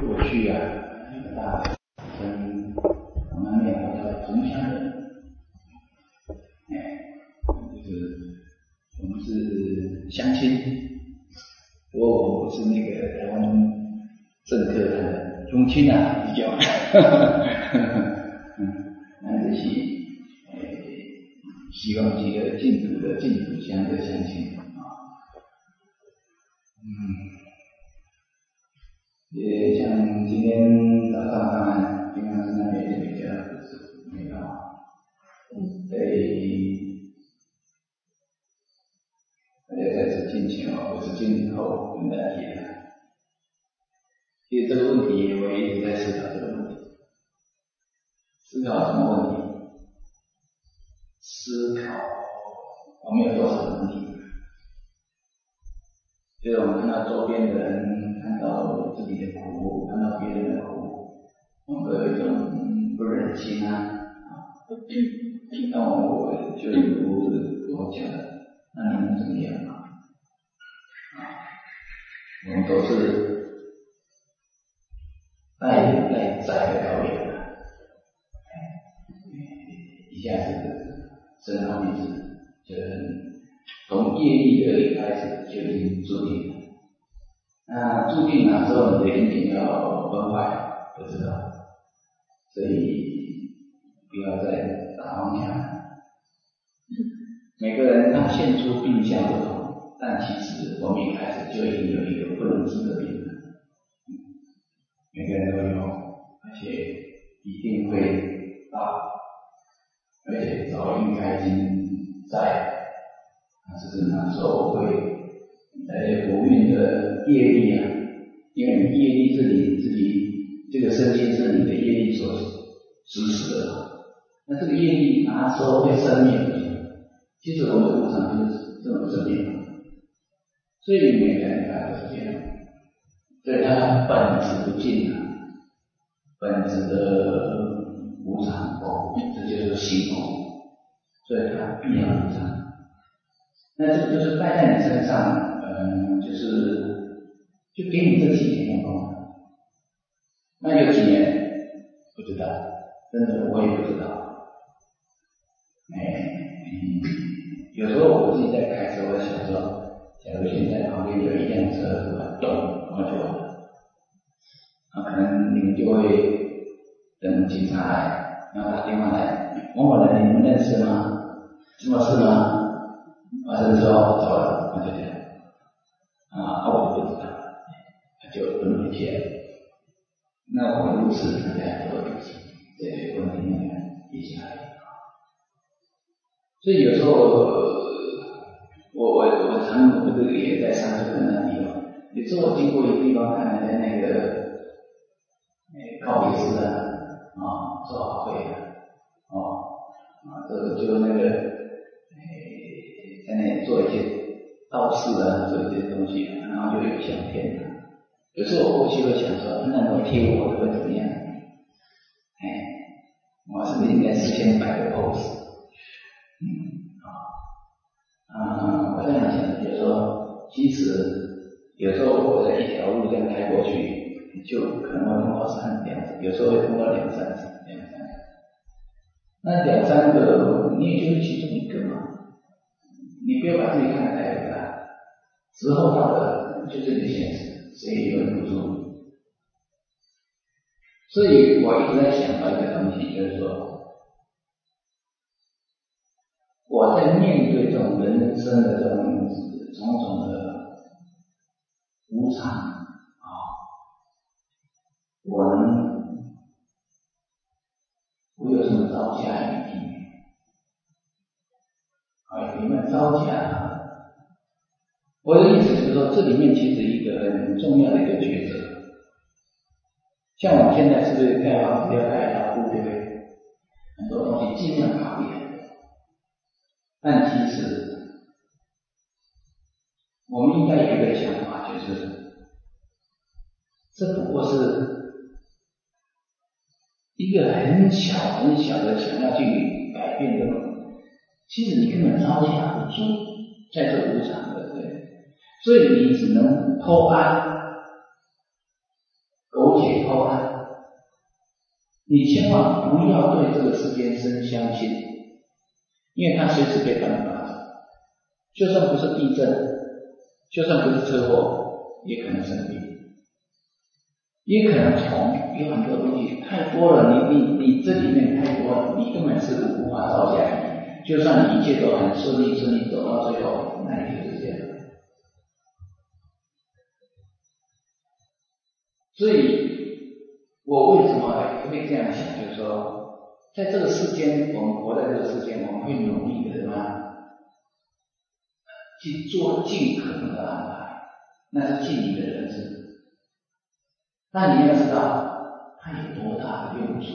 过去啊，那个大跟我们那边叫同乡人，就是我们是乡亲，不过我们不是那个台湾政客的宗亲啊，比较，那就是希望这个净土乡的乡亲啊，也像今天早上当然平常是那边比较不是没办法，大家在此进行或是今后跟大家提谈。其实这个问题我一直在思考这个问题，思考什么问题？思考我们有多少能力？就是我们看到周边的人，看到自己的苦，看到别人的苦，我们有一种不忍心啊。那我就如我讲的，那你能怎么样嘛？我们都是带载的导演啊，一下子生老病死，就是从业力而已开始就已经注定了。那注定哪时候你的因缘要崩坏，不知道，所以不要再打方向。每个人他现出病相不同，但其实我们一开始就已经有一个不能治的病了。每个人都有，而且一定会到，而且早应该已经在，只是那时候会不孕的业力啊，因为业力是你自己这个身心是你的业力所指使的嘛，那这个业力哪时候会生灭不行？其实我们的无常就是这种生灭，所以每个人他都是这样，所以他本质不净啊，本质的无常这就是行空，所以它必然无常。那这个就是带在你身上，就给你这几年的功能。那有几年不知道，真的我也不知道。有时候我自己在开车，我想说，假如现在旁边有一辆车突然动，我就完了。可能你们就会等警察来，然后打电话来，某某人你们认识吗？什么事吗？甚至说走了，那就这样。我就不知道，就不能贴。那我们如此大家都有心，这些问题呢一起来。所以有时候我常不是也在上课的那地方，有时候我经过一个地方，看人家那个告别式啊，做好会就那个在那里做一些道士啊，做一些东西，然后就有相片的。有时候我过去会想说，那我贴我会怎么样？我是不是应该事先摆个 pose？我这样想，就是说，其实有时候我在一条路这样开过去，就可能会碰到有时候会碰到两三个。那两三个，你也就是其中一个嘛。你不要把自己看得太伟大，时候到了就是你的现实，谁也留不住你。所以我一直在想到一个东西，就是说，我在面对这种人生的这种种种的无常我有什么招架余地？你们招架我的意思就是说，这里面其实一个很重要的一个抉择。像我们现在是不是盖房子要盖牢固，对不对？很多东西尽量考虑，但其实我们应该有一个想法，就是这不过是一个很小很小的想要去改变的，其实你根本招架不住，在这无常的，对，所以你只能偷安， 苟且偷安，你千万不要对这个世间生相信，因为它随时可以把你拉走，就算不是地震，就算不是车祸，也可能生病，也可能虫，有很多东西太多了，你这里面太多了，你根本是无法招架你。就算你一切都很顺利走到最后，那也就是这样。所以我为什么会这样想，就是说在这个世间，我们活在这个世间，我们会努力的什么去做尽可能的安排，那是尽你的人生。但你要知道它有多大的用处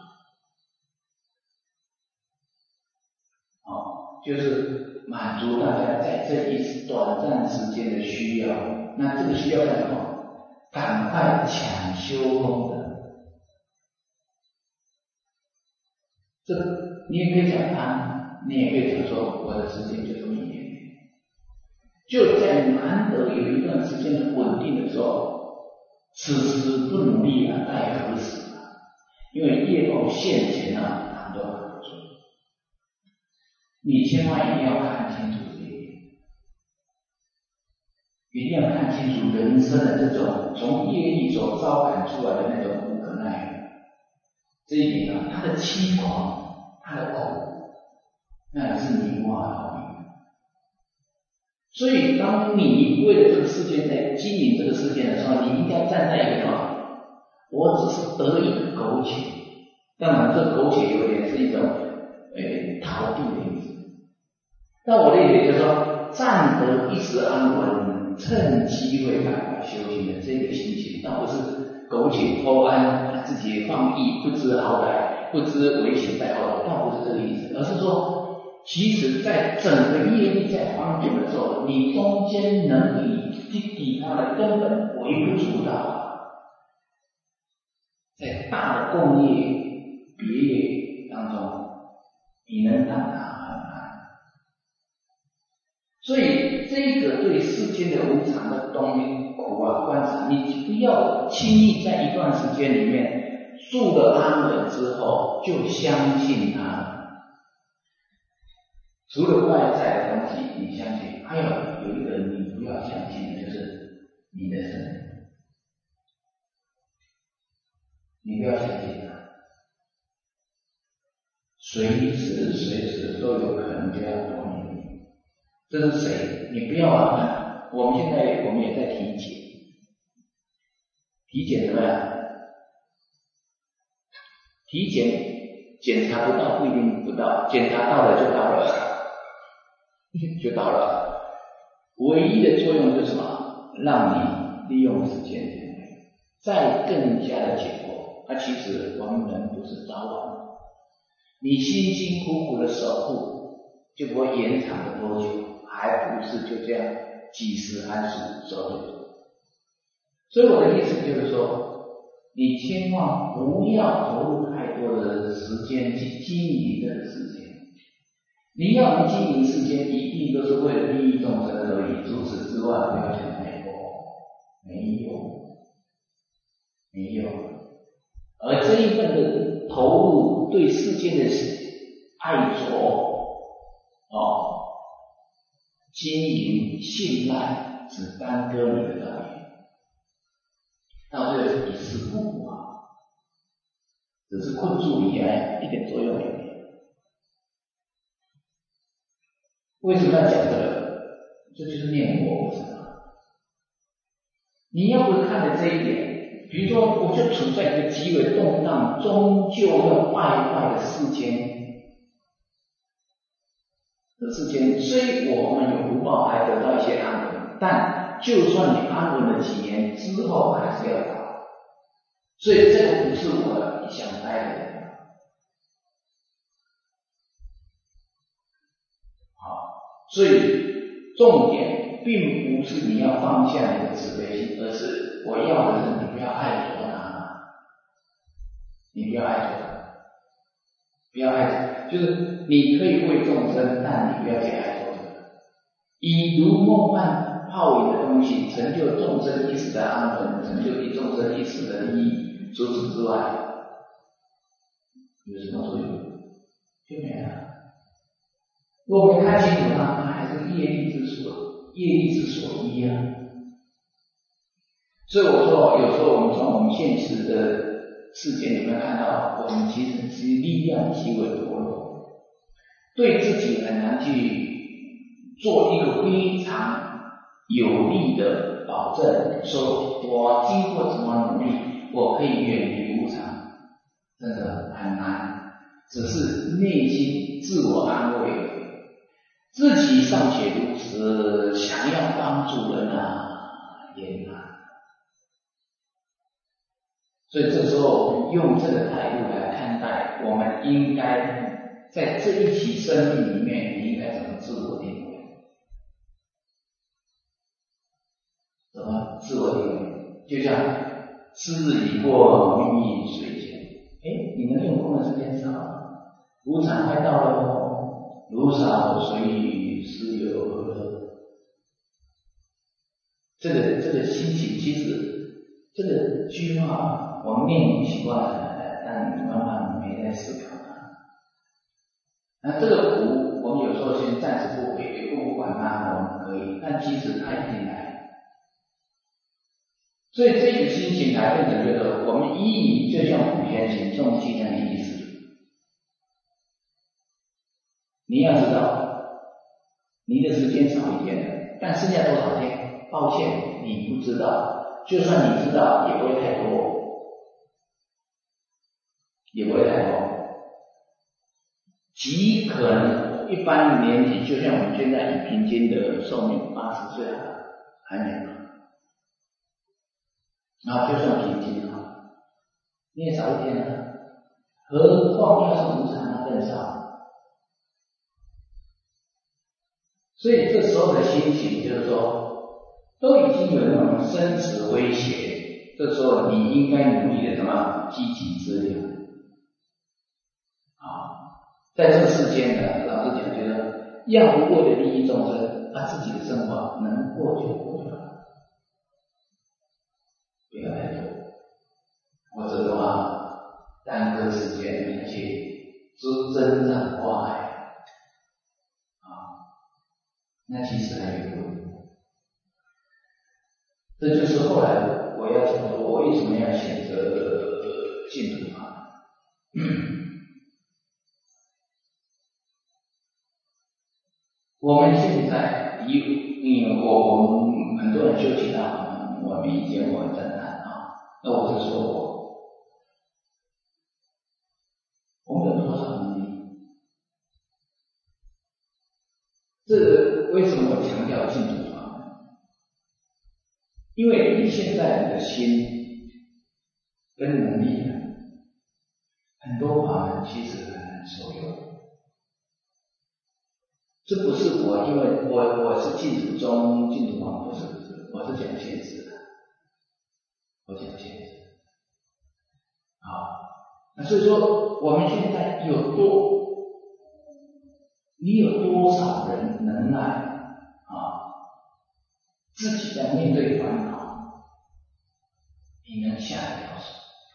就是满足大家在这一短暂时间的需要。那这个需要干什么？赶快抢修功德。这你也可以讲贪，你也可以讲说我的时间就这么一点点。就在难得有一段时间的稳定的时候，此时不努力啊，待何时啊？因为业报现前啊，挡都挡不住。你千万一定要看清楚这一点，一定要看清楚人生的这种从业力所招感出来的那种无可奈何。这一点啊，它的凄狂，它的苦，那也是你无法逃避的。所以，当你为了这个世界在经营这个世界的时候，你应该站在一个什么？我只是得一个苟且，当然，这苟且有点是一种逃避的意思。但我的意思就是说，占得一时安稳，趁机会赶快修行的这个心情，倒不是苟且偷安，自己放逸，不知好歹，不知危险在后头，倒不是这个意思，而是说，其实在整个业力在方便的时候，你中间能力去抵抗的根本微不足道，在大的共业别业当中，你能挡它很难。所以这个对世间的无常的东西苦啊观察，你不要轻易在一段时间里面住了安稳之后就相信它。除了外在的东西你相信，还有一个你不要相信的，就是你的神，你不要相信它，随时都有可能就要动你。这是谁？你不要啊！我们也在体检，体检怎么样？体检检查不到不一定不到，检查到了就到了，就到了。唯一的作用就是什么？让你利用时间再更加的解脱。其实我们人不是早晚，你辛辛苦苦的守护，就不会延长了多久。还不是就这样几时寒暑守得住。所以我的意思就是说，你千万不要投入太多的时间去经营这个世界。你要能经营世间，一定都是为了利益众生而已，除此之外不要想太多，没有。而这一份的投入对世间的爱着经营信赖，只耽搁你的道业，到最后一事不好，只是困住你而已，一点作用也没有。为什么要讲这个？这就是念佛，不是吗？你要不是看了这一点，比如说我就处在一个极为动荡、终究要败坏的世间。虽我们有福报还得到一些安稳，但就算你安稳了几年之后还是要倒，所以这个不是我想待的人。所以重点并不是你要放下你的慈悲心，而是我要的是你不要爱着它，你不要爱着它，不要爱着，就是你可以为众生，但你不要去爱着它。以如梦幻好隐的东西，成就众生一时的安稳，成就众生一时的利益，除此之外，有什么作用？就没了。我没看清楚它，它还是业力之所依啊。所以我说，有时候我们从我们现实的世界里面看到，我们其实力量极为薄弱，对自己很难去做一个非常有力的保证，说我经过什么努力，我可以远离无常，真的很难，只是内心自我安慰而已。自己尚且如此，想要帮助人也难。所以这时候用这个态度来看待，我们应该在这一期生命里面，你应该怎么自我定位？怎么自我定位？就像思日已过，命亦水减。你能用功的时间少了，无常快到了哦，如少随遇，时有何乐？这个心情，其实这个句话我们念习惯了，但慢慢没在思考它。那这个苦，我们有时候先暂时不回，不管它，我们可以，但其实它一定来。所以这个心情来变成这个，我们依就像普贤行重尽量的意思。你要知道，你的时间少一点了，但剩下多少天？抱歉，你不知道。就算你知道，也不会太多，极可能一般年纪，就像我们现在以平均的寿命80岁还没有。然后就算平均你也少一天了，何况要是无常，那更少。所以这时候的心情就是说，都已经有那种生死威胁，这时候你应该努力的什么积极治疗。在这世间呢，老实讲，觉得要不为了利益众生，把自己的生活能过就过就好，不要太多，否则的话耽搁时间，而且真正花海那其实还有多。这就是后来我要讲说，我为什么要选择净土法。我们现在我们很多人修其他法门，我们以前我很赞叹那我就说我们有多少能力？这个为什么我强调净土法门？因为你现在你的心跟能力很多法门其实很难受用。这不是我，因为我是净土宗净土法门，不是，我是讲现实的，那所以说我们现在你有多少人能耐自己在面对烦恼，你能下得了手？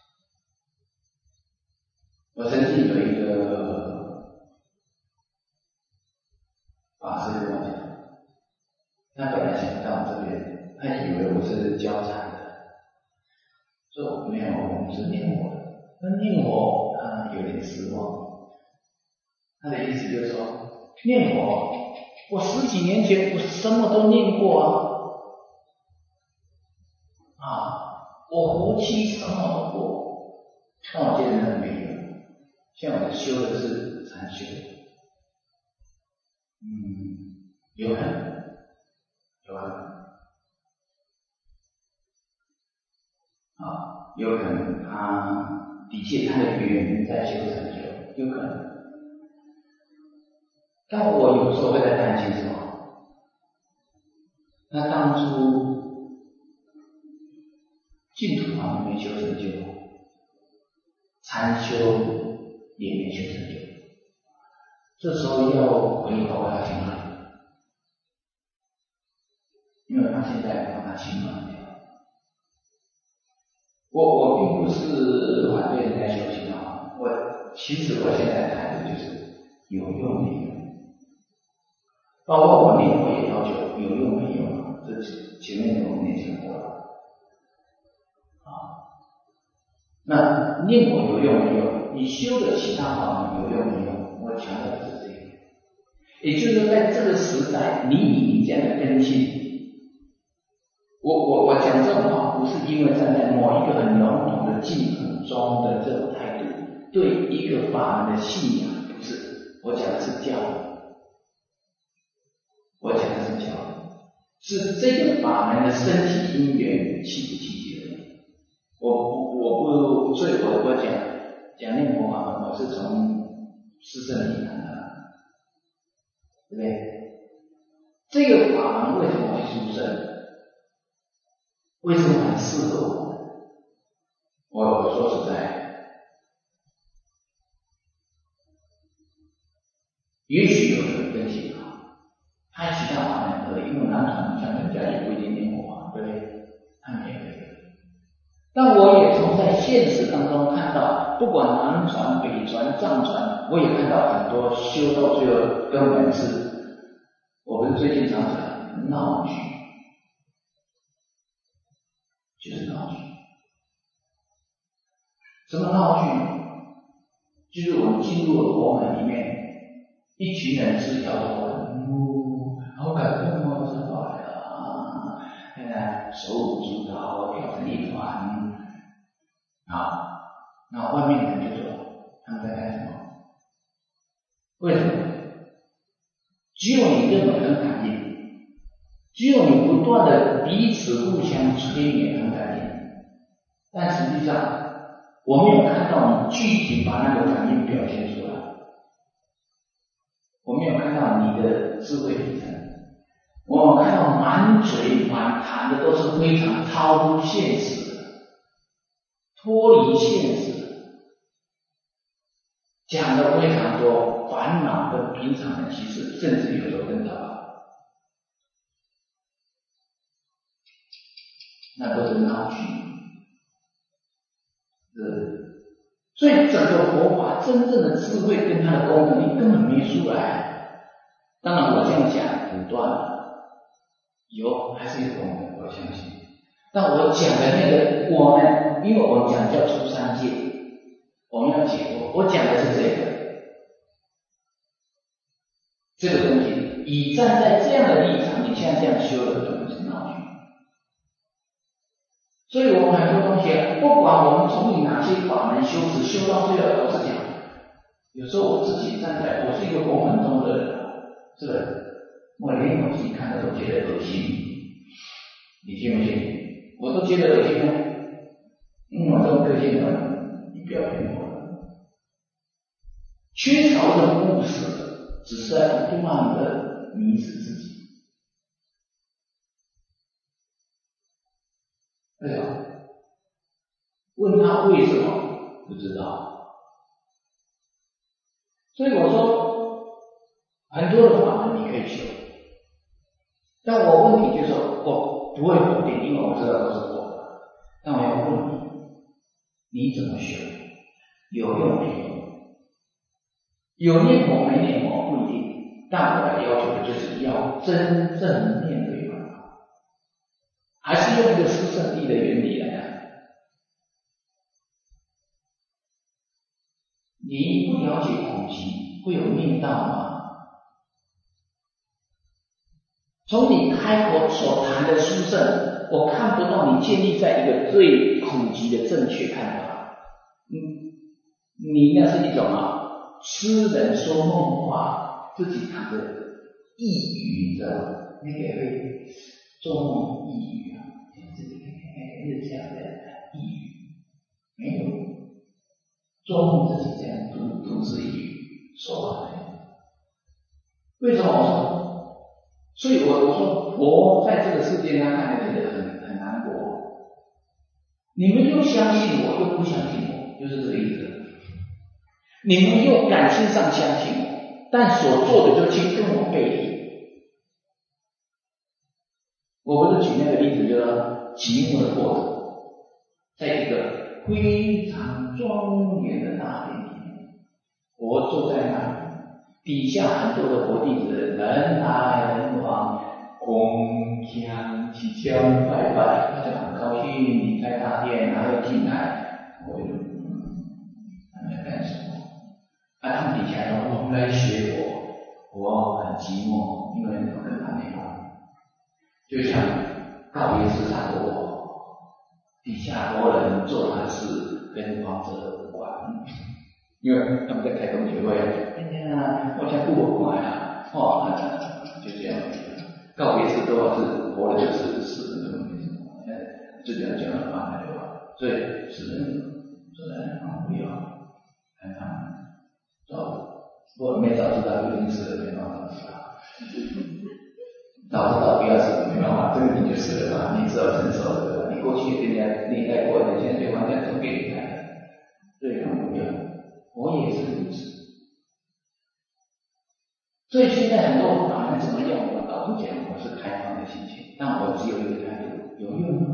我曾经有一个法师跟我讲，他本来想到我这边，他以为我是教禅的，说没有，我们是念佛的。那念佛他有点失望，他的意思就是说，念佛，我10几年前我什么都念过我活期什么都过，但我觉得那没有，像我修的是禅修，有可能，有可能他的确他的缘在修禅修，有可能。但我有时候会在担心什么？那当初净土法门没修成就，禅修也没修成就，这时候要回头要去哪里？ 因为他现在把它清完掉。我并不是反对人家修行啊，其实我现在的态度就是有用没用，包括我念佛也要求有用没用，这前面我们也讲过了啊。那念佛有用没用？你修的其他法门有用没用？我强调的是这个，也就是说，在这个时代，你这样的根性。我讲这种话，不是因为站在某一个很笼统的净土中的这种态度，对一个法门的信仰，不是，我讲的是教育，是这个法门的身体因缘契不契机的。所以我讲念佛法门，我是从四圣谛谈的，对不对？这个法门为什么会殊胜？为什么很适合我？我说实在，也许有人分析他其他法门可以，因为南传像人家也不一定念佛法，对不对？他们也可以。但我也从在现实当中看到，不管南传、北传、藏传，我也看到很多修到最后根本是，我们最近常讲闹剧。就是闹剧。什么闹剧？就是我们进入了佛门里面，一群人吃条头好感动哦，上道来了现在手舞足蹈，跳成一团那外面的人就说他们在干什么？为什么？只有你认为很感应，只有你不断的彼此互相催眠很感应，但实际上我没有看到你具体把那个感应表现出来，我没有看到你的智慧提升，我看到满嘴满谈的都是非常超乎现实的，脱离现实的，讲的非常多烦恼跟平常的其实甚至有时候更糟糕，那都是闹剧。所以整个佛法真正的智慧跟它的功能你根本没出来。当然我这样讲武断了，还是有功能，我相信。但我讲的那个我们，因为我们讲叫出三界，我们要解脱，我讲的是这个东西，以站在这样的立场，你现在这样修的根本是闹剧。所以我们很多东西不管我们从你哪些法门修持，修到最后都是讲，有时候我自己站在，我是一个佛门中的人，是不是？我连我自己看的都觉得恶心，你信不信？我都觉得恶心我这么个性的人，你不要骗我了。缺少这种务实，只是在不断的迷失自己。对啊，问他为什么不知道，所以我说很多的法门你可以修，但我问你就是说我不会否定，因为我知道都是错的，但我要问你怎么修？有用没用？有念佛没念佛不一定，但我的要求就是要真正面对法，还是用一个四圣谛的原理来看。你不了解苦集，会有命道吗？从你开口所谈的殊胜，我看不到你建立在一个最苦集的正确看法。你那是一种痴人说梦话，自己谈的抑郁，你知道吗？那个会做梦抑郁自己日这样的抑郁，没有做梦自己这样独自抑郁说话。为什么我说？所以我说佛在这个世界上看起来很难过。你们又相信我，又不相信我，就是这个意思。你们又感情上相信我，但所做的就跟我背离。 我不是举那个例子，就是说寂寞的过程，在一个非常庄严的大殿里面，我坐在那里，底下很多的佛弟子，人来人往，恭锵祈香拜拜，他就很高兴离开大殿，然后又进来，我就他们在干什么？他们底下说我们来学我很寂寞，因为我跟他没关。就像告别式差不多，底下多人做他的事跟王者无关，因为他们在开同学会，哎呀，我想顾我过来啊，就这样，告别式都是活了就是死人，就这样讲了嘛，对吧？所以死人很无聊，很我没早知道一定死了，没办法知道。早知道不要死，没办法，这个你就死了嘛，你只好承受了，你过去跟人家历代过的，现在对方在都给你看了，对很无聊。我也是如此。所以现在很多法门怎么用，我老实讲，我是开放的心情，但我只有一个态度，有用吗？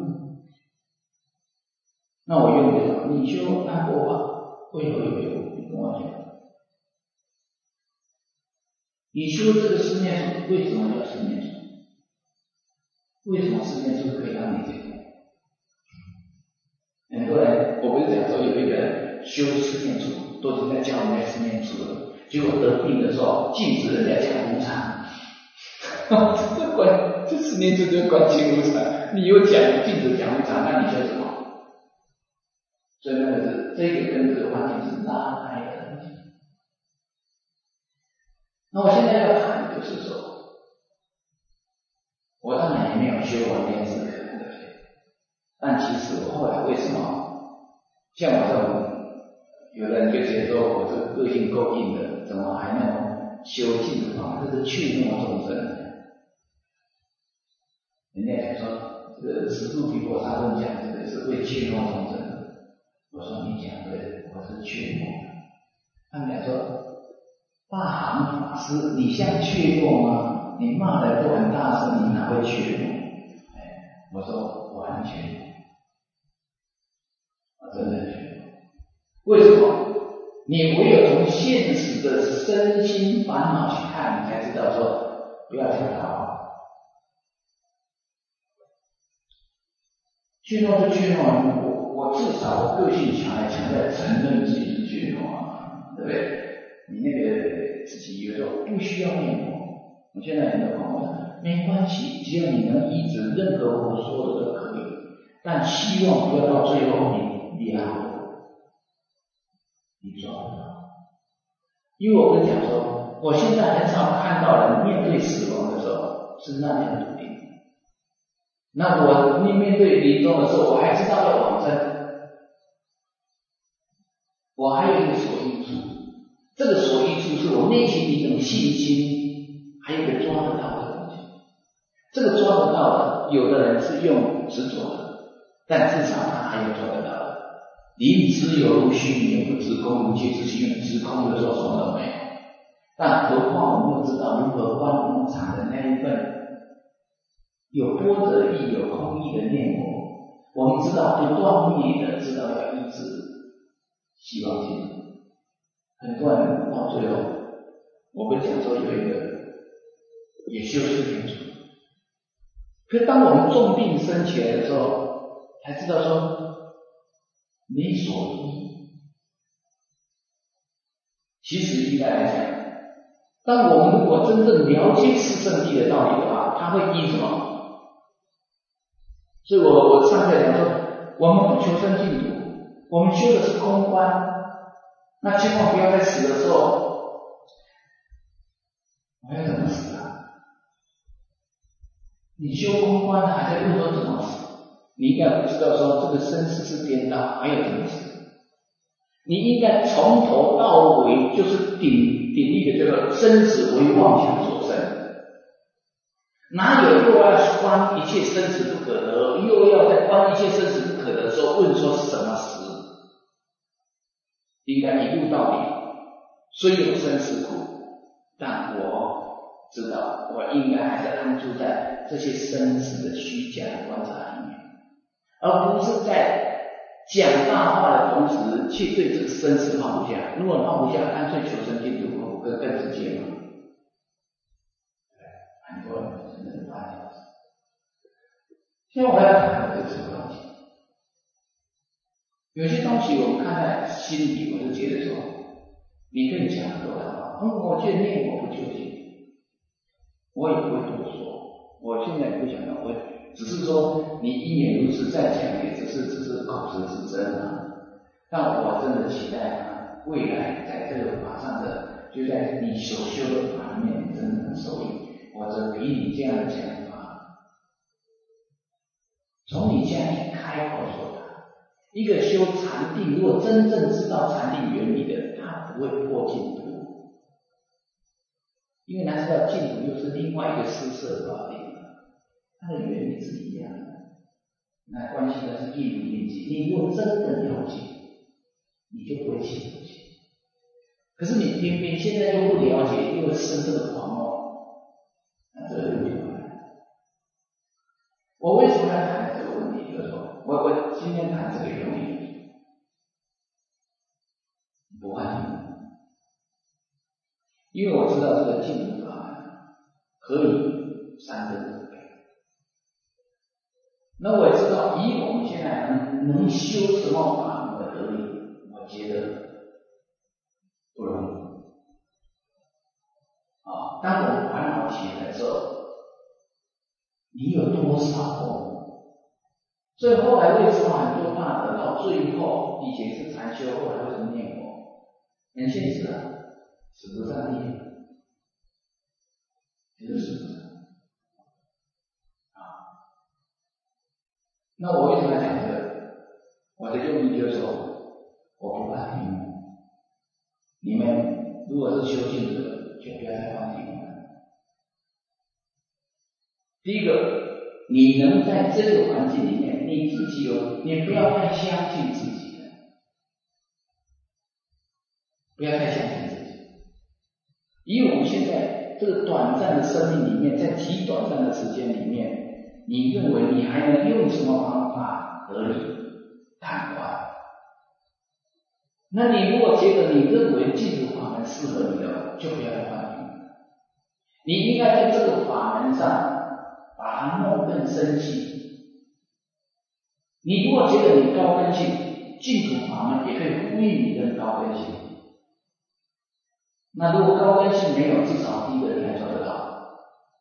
那我用不了，你修安国法为何有用？你跟我讲。你修这个十念处，为什么叫十念处？为什么十念处可以让你解脱？很多人，我不是讲说有一个人修十念处，都是在教人家十念处的，结果得病的时候禁止人家讲无常，这十念处就关心无常，你又讲禁止讲无常，那你修什么？所以那个是这个跟这个环境是拉开的东西。那我现在要谈的就是说，我当然也没有修完电视课，对不对？但其实我后来为什么像我这种，有的人就觉得说我这个个性够硬的，怎么还能修净的方法？这是去诺众生。人家讲说，这个十住毗婆沙论讲这个是为去诺众生的。我说你讲对，我是去诺。他们讲说。大行法师，你像怯懦吗？你骂人都很大声，你哪会怯懦？我说我很怯懦，我真的怯懦。为什么？你唯有从现实的身心烦恼去看，你才知道说不要讲大话。怯懦就怯懦，我至少我个性强在承认自己是怯懦啊，对不对？你那个自己有时候不需要念佛，我现在很多朋友说没关系，只要你能依止任何我说的都可以，但希望不要到最后你压我，你抓不到。因为我跟你讲说，我现在很少看到人面对死亡的时候是那样笃定。那我面对临终的时候，我还知道要往生，我还有一个所依处。这个所依处是我内心的一种信心，还有一个抓得到的东西。这个抓得到的，有的人是用执着的，但至少他还有抓得到的。临知有如虚名，不知空，一切之心，知空的时候什么都没有。但何况我们又知道如何观无常的那一份有波折义、有空义的念佛，我们知道不断灭的，知道要抑制希望心。很多人到最后，我不是讲说有一个也修四念处，可是当我们重病升起来的时候，才知道说没所依。其实应该来讲，当我们如果真正了解四圣谛的道理的话，他会依什么？所以我上课讲说，我们不求生净土，我们修的是空观。那千万不要在死的时候，我要怎么死啊？你修空观还在问说怎么死？你应该不知道说这个生死是颠倒，还有怎么死？你应该从头到尾就是鼎力的这个生死为妄想所生，哪有又要观一切生死不可得，又要在观一切生死不可得的时候问说什么死？应该一路到底，虽有生死苦，但我知道我应该还是安住在这些生死的虚假的观察里面，而不是在讲大话的同时去对这个生死放不下。如果放不下，干脆求生净土更直接嘛。很多人真的是发现。现在我要谈的就是这个东西。有些东西我们看在心里，我就觉得说，你可以讲很多的话，我觉得念我不究竟，我也不会多说。我现在不讲了，我只是说你一言如此再讲，也只是口舌之争啊。但我真的期待啊，未来在这个法上的，就在你所修的法里面，真的能受益。我则给你这样的讲法，从你这样一开口说的。一个修禅定，如果真正知道禅定原理的，他不会破净土，因为他知道净土又是另外一个施设法定，它的原理是一样的。那关系的是一如应机。你如果真的了解，你就不会起不起。可是你偏偏现在又不了解，又生这个狂妄，那这个问题就来了。我为什么要谈这个问题？就是说，我今天谈这个原理，不换题，因为我知道这个净土法门可以三根准备。那我也知道，以我们现在能修什么法门的得力，我觉得不容易。当我们烦恼起来的时候，你有多少功？所以后来为什么很多大德到最后，以前是禅修，后来为什么念佛？很现实啊，使不上力，就是使不上。那我为什么要讲这个？我的用意就是说，我不怕题目。你们如果是修行者，就不要再放题目了。第一个，你能在这个环境里面，你自己你不要太相信自己了，不要太相信自己。以我们现在这个短暂的生命里面，在极短暂的时间里面，你认为你还能用什么方法得力赶快？那你如果觉得你认为净土法门适合你的，就不要再换题。你应该在这个法门上把它弄更深细。你如果觉得你高根性，净土法门也可以呼应你的高根性。那如果高根性没有，至少第一个你还做得到。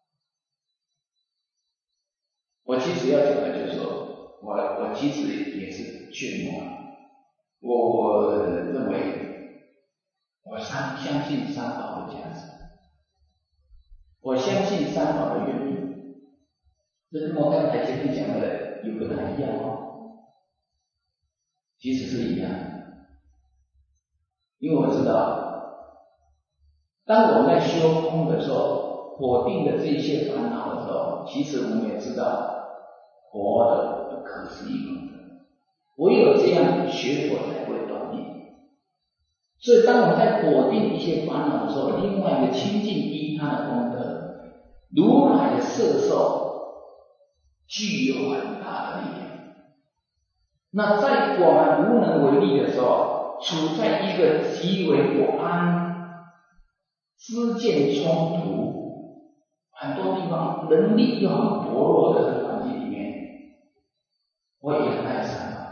我其实要讲的就是说，我其实也是劝我，我认为我相信三宝的价值，我相信三宝的原理。这跟我刚才前面讲的有不太一样哦，其实是一样的。因为我知道，当我们在修空的时候，否定的这些烦恼的时候，其实我们也知道佛的不可思议功德。唯有这样学佛才会懂你。所以当我们在否定一些烦恼的时候，另外一个清净依他的功德，如来的摄受具有很大的力量。那在我们无能为力的时候，处在一个极为不安、知见冲突、很多地方能力又很薄弱的这个环境里面，我也很爱三宝，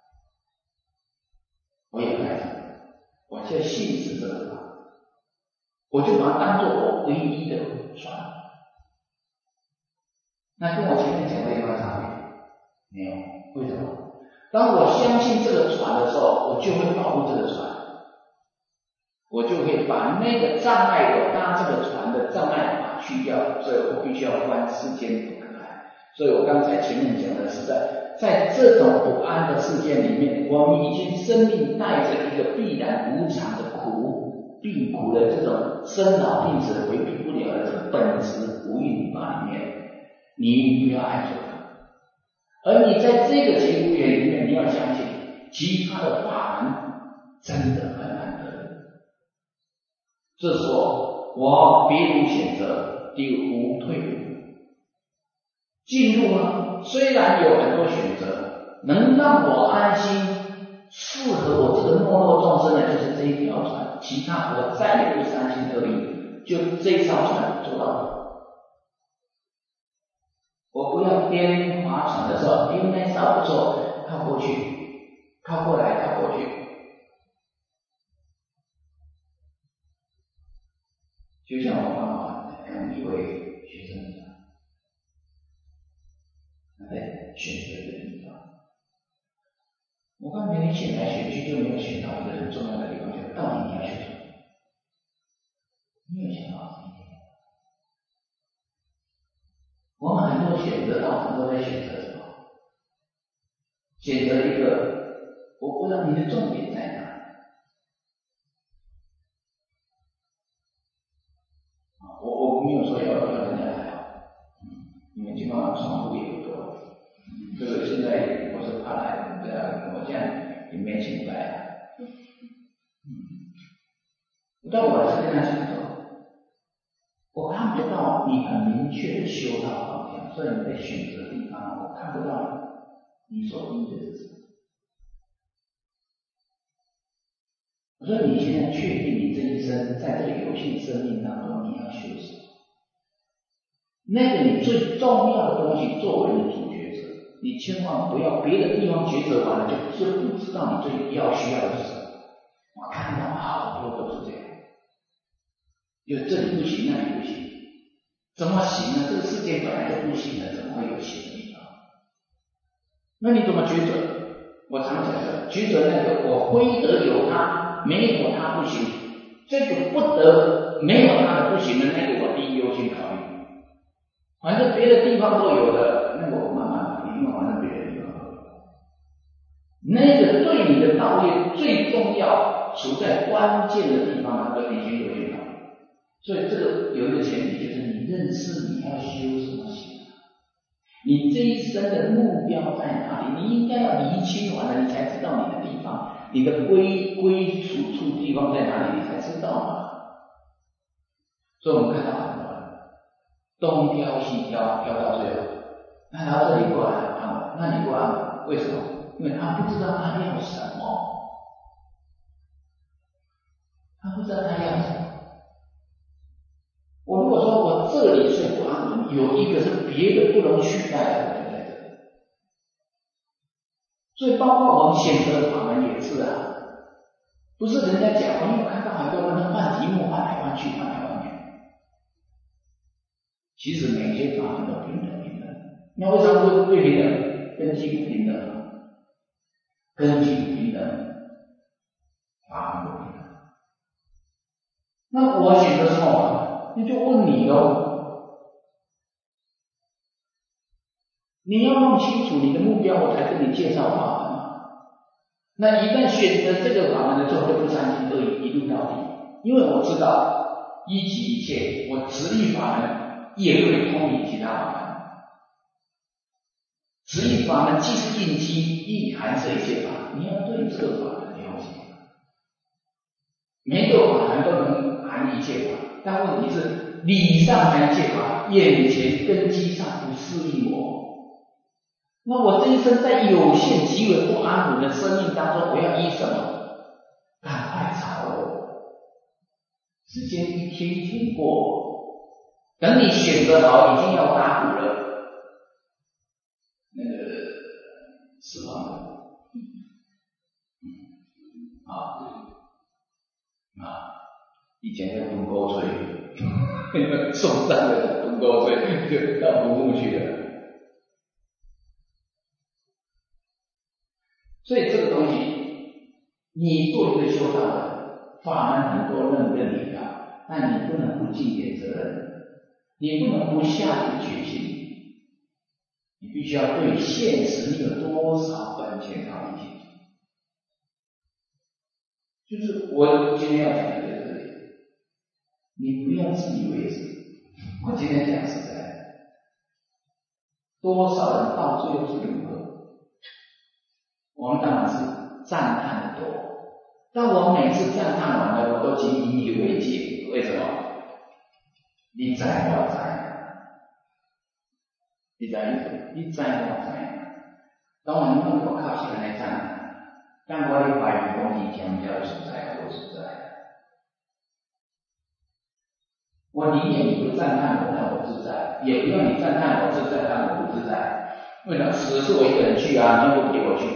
我也很爱三宝，我就信持这个法，我就把它当作我唯一的船。那跟我前面讲的有没有差别？没有。为什么？当我相信这个船的时候，我就会保护这个船，我就可以把那个障碍我搭这个船的障碍法去掉，所以我必须要观世间不可爱。所以我刚才前面讲的是在这种不安的世界里面，我们已经生命带着一个必然无常的苦、病苦的这种生老病死回避不了的这个本质无因法里面，你不要爱做它。而你在这个节骨眼里面，你要相信其他的法门真的很难得。这时候我别无选择， 就无退路。进入呢，虽然有很多选择，能让我安心，适合我这个懦弱众生的就是这一条船，其他我再也不三心二意，就这艘船做到了。我不要边划船的时候，那艘不错，靠过去，靠过来，靠过去。就像我刚刚跟一位学生讲，他在选择的地方，我刚才选来选去就没有选到一个很重要的地方，就是到底你要选什么？没有想到这一点。我们很多选择当中都在选择什么？选择一个，我不知道你的重点在哪。我没有说要人家来好，因为基本上窗户也不多。这个现在我是怕来，不然我这样也没请不来。但我还是跟他讲说，我看不到你很明确的修道方向，所以你在选择地方，我看不到你所依的是什么。我说你现在确定你这一生在这个有限生命当中你要修什么？那个你最重要的东西作为你的主角者，你千万不要别的地方抉择完了就不知道你最要需要的是什么。我看到好多都是这样，就这里不行那里不行，怎么行呢？这个世界本来就不行的，怎么会有行的地方？那你怎么抉择？我常讲的抉择那个我非得有它，没有它不行，这个不得没有它的不行的那个我第一优先考虑。反正别的地方都有的，那个我慢慢考虑，因为反正别的地方都有。那个对你的道业最重要，处在关键的地方，那个你先优先考虑。所以这个有一个前提，就是你认识你要修什么行。你这一生的目标在哪里？你应该要厘清完了，你才知道你的地方，你的归处地方在哪里，你才知道嘛。所以我们看到很多人东挑西挑，挑到最后，那来到这里过来安稳，那你不安稳，为什么？因为他不知道他要什么，他不知道他要什么。我如果说我这里是不安稳，有一个是别的不能取代的，我就在这里。所以包括我们选择法门也是啊，不是人家讲，因为我看到很多人换题目换来换去，换来换去。其实每些法门都平等。那为什么不平等？根基不平等，根基不平等，法门不平等。那我选择什么法门？那就问你喽。你要弄清楚你的目标，我才跟你介绍法门嘛。那一旦选择这个法门的时候，就不三心二意，一路到底。因为我知道一即一切，我直立法门也可以通理其他法门。直立法门既是应机，亦含摄一切法。你要对这个法门了解，每个法门都能含一切法，但问题是理上含一切法，眼前根基上不适应我。那我这一生在有限极为不安稳的生命当中，我要依什么？赶快找我！时间一天一天过，等你选择好，已经要打鼓了。那个释放的，以前叫东沟吹，送葬的东沟吹就到坟墓去了。所以这个东西，你做一个修道的，法门很多人认你的，但你不能不尽点责任，你不能不下定决心，你必须要对现实你有多少本钱考虑清楚。就是我今天要讲的就是这里，你不要自以为是。我今天讲实在的，多少人到最后是如何？我们当然是赞叹的多，但我每次赞叹完了，我都仅引以为戒。为什么？ 你知我知，你知意思？你知我知。当然，我靠是安尼赞，但我咧怀疑讲伊讲叫自在或自在。我宁愿你不赞叹我，让我自在，也不要你赞叹我自在，让我不自在。为什么死的是我一个人去啊？你又不给我去，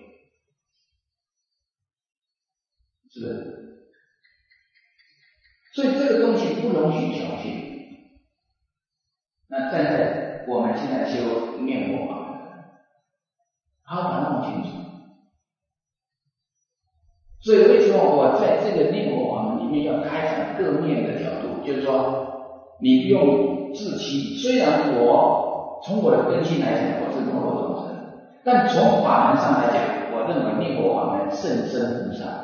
是不是？所以这个东西不容许侥幸。那站在我们现在修念佛法，好把它弄清楚。所以为什么我在这个念佛法门里面要开展各面的角度？就是说，你不用自欺。虽然我从我的根性来讲，我是落落众生，但从法门上来讲，我认为念佛法门甚深无上。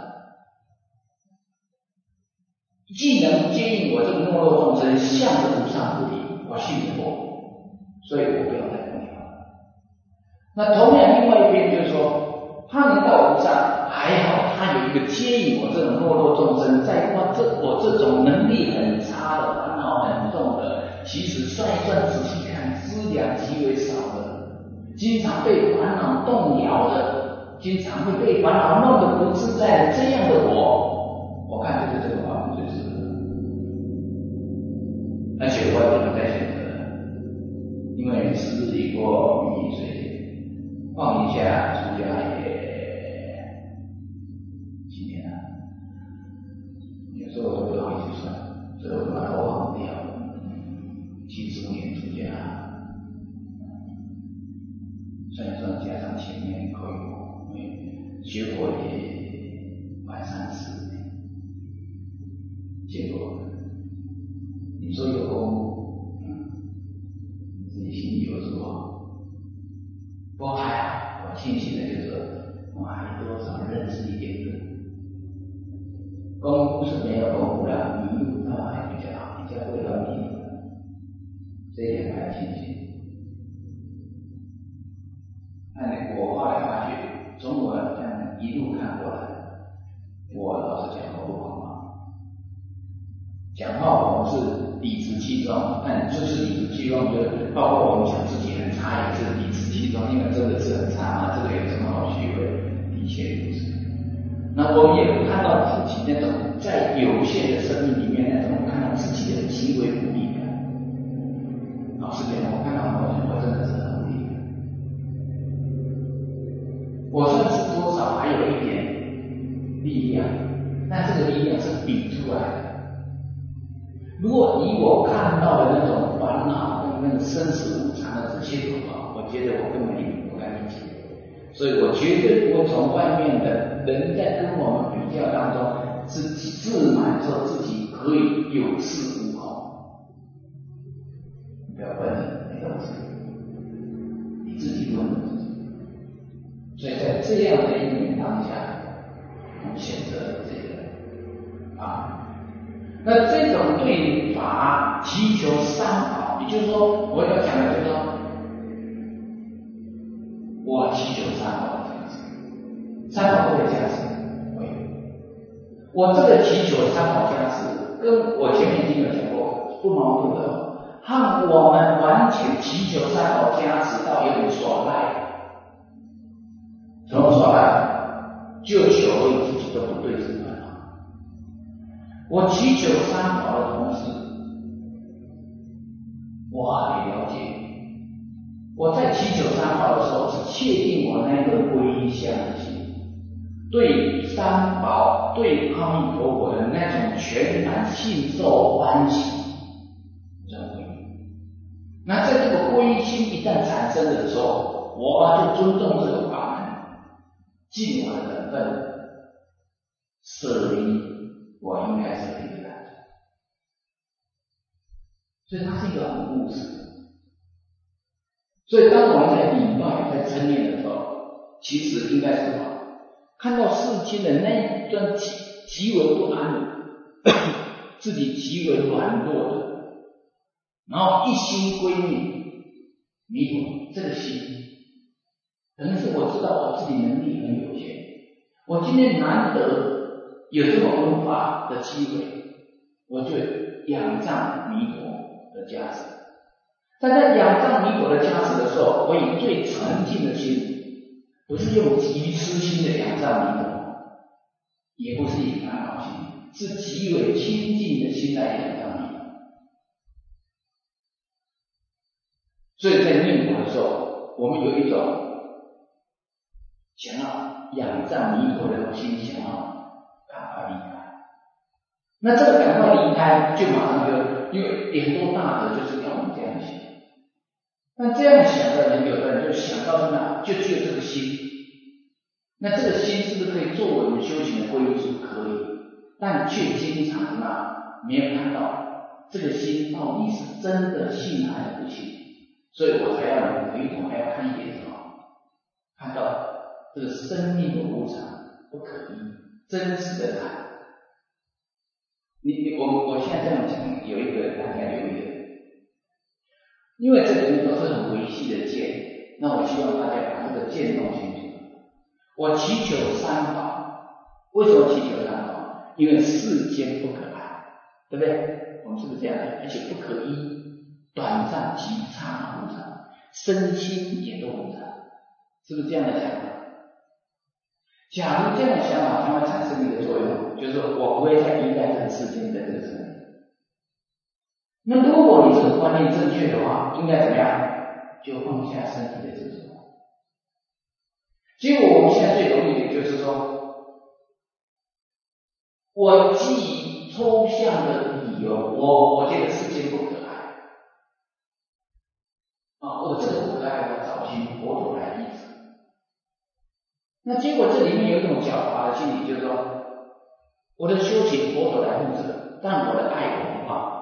既能接应我这个落落众生向着无上菩提，我信佛，所以我不要再供养。那同样另外一边就是说，他能到无上，还好他有一个接引我这种落落众生，在我这种能力很差的、烦恼很重的，其实算一算仔细看，资粮极为少的，经常被烦恼动摇的，经常会被烦恼弄得不自在的这样的我看就是这个法门最适合。而且我也不再选择了，因为时日已过，云已随，放一下出家也几年了，有时候我都不好意思算，所以我把头忘掉，75年出家，算一算加上前面可以，因为学佛也快30年，结果你说有功，你自己心里有数。不过还好，我庆幸的就是我还多少认识一点点。功夫是没有功夫的，迷路倒还比较好，比较会了迷路，这一点还庆幸。那我后来发觉，从我这样一路看过来，我老实讲我不狂妄，讲话我们是理直气壮，但就是理直气壮，就包括我们讲自己很差也是理直气壮，因为真的是很差嘛，这个有什么好虚伪？的确如此。那我们也看到自己那种在有限的生命里面那种看到自己的极为无力感。老实讲，我看到很多人，我真的是很无力感。我算是多少还有一点力量，但这个力量是比出来的。如果以我看到的那种烦恼跟那个生死无常的这些苦恼，我觉得我根本不敢理解，所以我绝对不会从外面的人在跟我们比较当中自满说自己可以有恃无恐。不要问你懂事，你自己问自己。所以在这样的一年当下，我们选择这个那这种对法祈求三宝，也就是说，我要讲的就是说，我祈求三宝的加持，三宝会加持，会。我这个祈求三宝加持，跟我前面已经有讲过，不矛盾的，和我们完全祈求三宝加持到有点耍赖，怎么耍赖？就求你自己都不对治烦恼。我祈求三宝的同时，我很了解，我在祈求三宝的时候，是确定我那个皈依相信，对三宝、对阿弥陀佛的那种全然信受欢喜，这种皈依。那在这个皈依心一旦产生的时候，我就尊重这个法门，尽我的本分，舍离我应该舍离的感觉。所以它是一个很务实的。所以当我们在礼拜、在称念的时候，其实应该是什么？看到世间的那一段极为不安的，自己极为软弱的，然后一心归弥陀，这个心可能是我知道我自己能力很有限，我今天难得有这种闻法的机会，我就仰仗弥陀， 的加持。但在仰仗弥陀的加持的时候，我以最沉静的心，不是用极痴心的仰仗弥陀，也不是以烦恼心，是极为清净的心来仰仗弥陀。所以在念佛的时候，我们有一种想要仰仗弥陀的心，想要赶快离开。那这个赶快离开，就马上就因为很多大德就是要我们这样想。那这样想的人，有的人就想到那就只有这个心，那这个心是不是可以作为我们修行的皈依处？可以，但却经常没有看到这个心到底是真的信还是不信，所以我才要回头还要看一点什么，看到这个生命的无常不可依，真实的看。我现在这样讲，有一个大家留意的。因为这里面都是很维系的见，那我希望大家把这个见弄清楚。我祈求三宝，为什么祈求三宝？因为世间不可爱，对不对？我们是不是这样讲？而且不可依，短暂极刹那无常，身心也都无常，是不是这样的想法？假如这样的想法，它会产生一个作用，就是我不会再依赖这个世间的这个生命。那如果你这个观念正确的话，应该怎么样？就放下身体的执着。结果我们现在最容易的就是说，我基于抽象的理由，我觉得世间不可爱啊，我这个不可爱，我找寻佛陀来医治。那结果这里面有一种狡猾的心理，就是说，我的修行佛陀来负责，但我的爱我不放。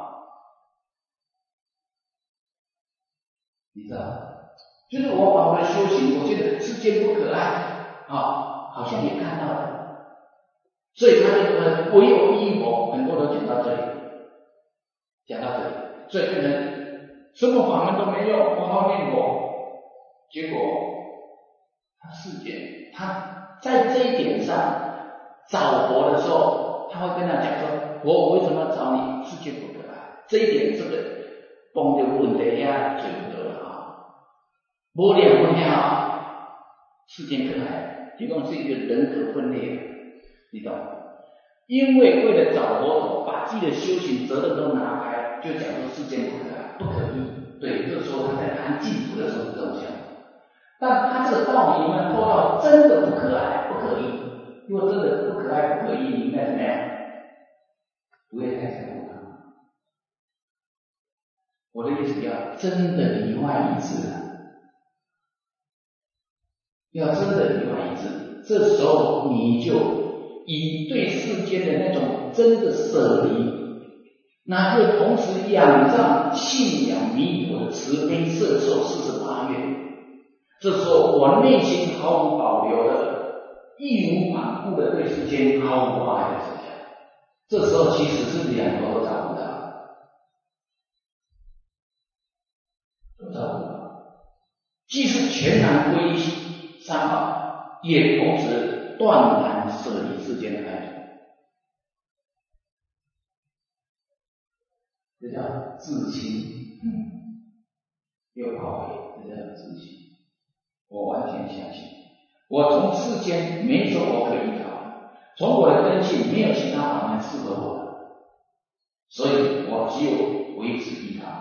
你知道，就是我把我的修行，我觉得世间不可爱啊，好像也看到了，所以他就唯有依佛，很多都讲到这里，所以变成什么法门都没用，我好念佛，结果他世间，他在这一点上找佛的时候，他会跟他讲说，我为什么要找你？世间不可爱，这一点这个崩的问题呀，解不得了。无量不了，世间可爱，提供是一个人格分裂，你懂？因为为了找佛陀，把自己的修行责任都拿开，就讲说世间不可爱，不可依。对，这时候他在谈净土的时候是这种想法，但他这个道理呢，拖到真的不可爱、不可依。如果真的不可爱、不可依，你应该怎么样？不会太在乎他。我的意思要真的里外一致了。要真的里外一致，这时候你就以对世间的那种真的舍离，那就同时仰仗信仰弥陀的慈悲摄受48愿。这时候我内心毫无保留的、义无反顾的对世间毫无爱的思想，这时候其实是两个都找不到，既是全然归依三宝，也同时断然舍离世间的爱着，这叫自心。又跑回，这叫自心。我完全相信，我从世间没有我可依靠，从我的根性没有其他法门适合我的，所以我只有维持依靠。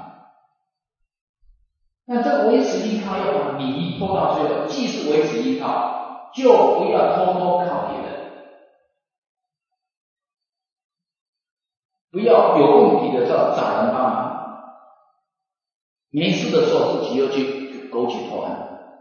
那这维持依靠要把理拖到最后，既是维持依靠，就不要偷偷靠别人，不要有问题的时候找人帮忙，没事的时候自己又去勾起头案，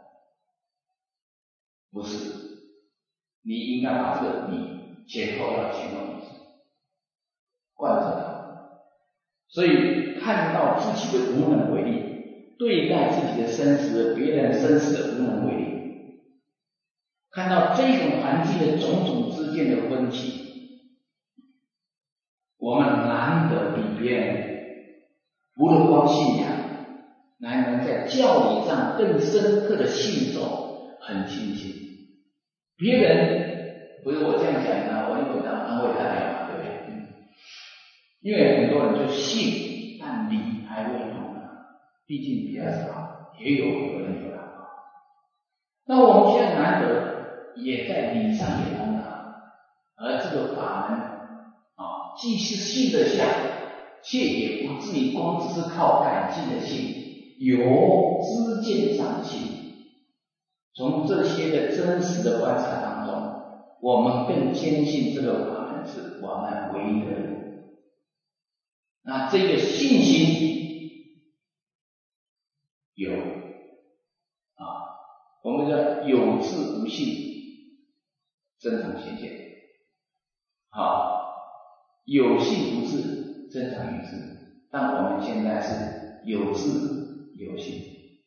不是，你应该把这个你前后要前后一致，贯彻它。所以看到自己的无能为力，对待自己的生死、别人生死的无能为力，看到这种环境的种种之间的分歧，我们难得比别人除了光信仰，还能在教理上更深刻的信受，很清晰。别人不是我这样讲的，我用安慰大家嘛，对不对？因为很多人就信但理还未通啊，毕竟比较少，也有人有了。那我们现在难得也在理上也通了，而这个法门啊，既是信得下，却也不至于光只是靠感性的信，有知见上的信。从这些的真实的观察当中，我们更坚信这个法门是我们唯一的路。那这个信心有啊，我们叫有智无信，增长显现。好，有信无智，增长于智。但我们现在是有智有信，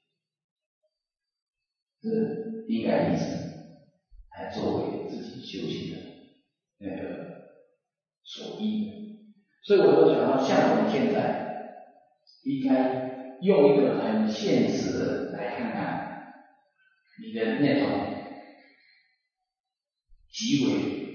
这应该以此来作为自己修行的那个所依的。所以我都讲到，像我们现在应该用一个很现实的来看看你的那种极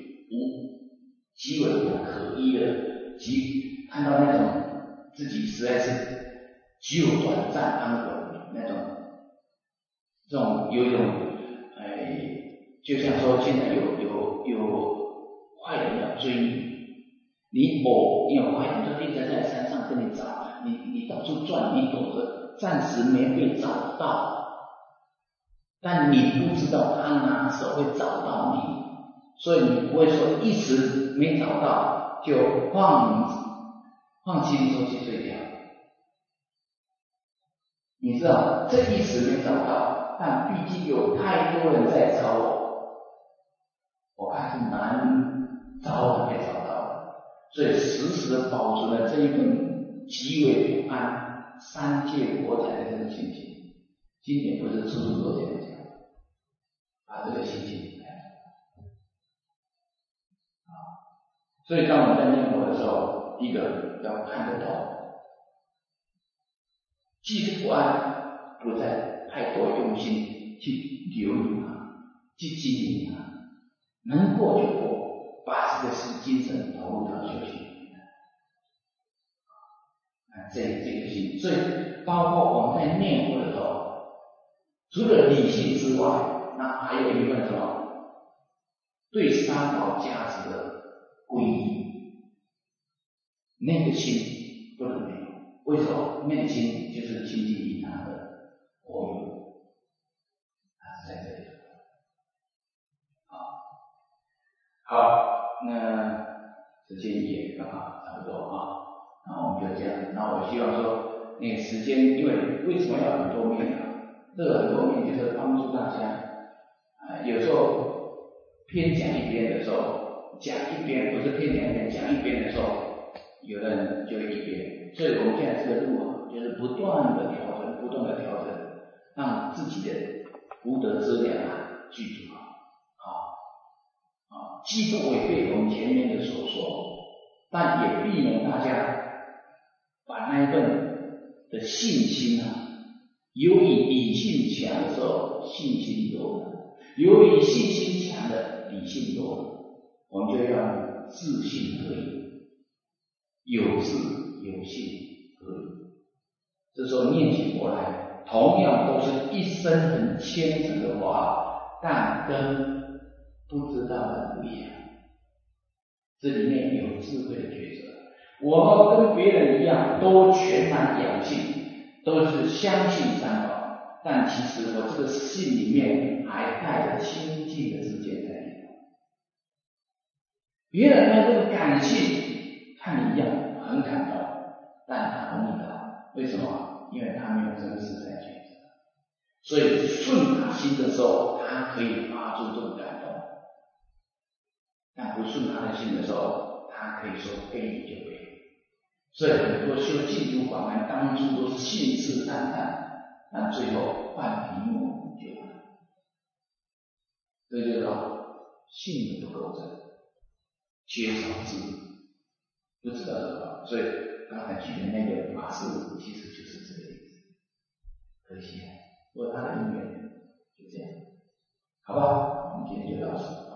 为不可依的，看到那种自己实在是只有短暂安稳那种，这种有一种就像说现在有坏人要追你有坏人就一直在山上跟你找，你到处转，你躲着，暂时没被找到，但你不知道他哪时候会找到你，所以你不会说一时没找到就放轻松去睡觉。你知道这一时没找到，但毕竟有太多人在找我看是难早晚会找到的，所以时时的保存了这一份极为不安、三界火灾的这种心情。今年不是处处都这样讲，把这个心情所以当我们在念佛的时候，第一个要看得懂，即使不安，不再太多用心去留意它，去经营它，能过就过，把这个精神投入到修行里面。这个心，所以包括我们在念佛的时候，除了理性之外，那还有一份什么？对三宝价值的皈依，那个心不能没有。为什么？那个心就是亲近于他的佛语，它是在这里。好，那时间也刚好差不多啊，那我们就这样。那我希望说，那个时间，因为什么要很多面啊？这个很多面就是帮助大家有时候偏讲一边的时候，讲一边不是偏讲一边，讲一边的时候，有的人就一边。所以我们现在这个路啊，就是不断的调整，让自己的福德资粮具足好，既不违背我们前面的所说，但也避免大家把那一份的信心由于理性强的时候信心弱了，由于信心强的理性弱了，我们就要自信合一，有智有信合一。这时候念起佛来，同样都是一生很虔诚的话，但跟不知道的不一样。这里面有智慧的抉择。我跟别人一样，都全然仰信，都是相信三宝，但其实我这个信里面还带着清净的知见在里头。别人呢，这个感性看你一样很感动，但他不知道为什么？因为他没有真实在抉择，所以顺他心的时候，他可以发出这种感动；但不顺他的心的时候，他可以说非你就非。所以很多修净土法门当初都是信誓旦旦，但最后半瓶莫名就完。这就是说信的不够真，缺少智，不知道这个。所以刚才举的那个法师其实就是这个例子。可惜，不过他的因缘就这样，好吧？我们今天就到此。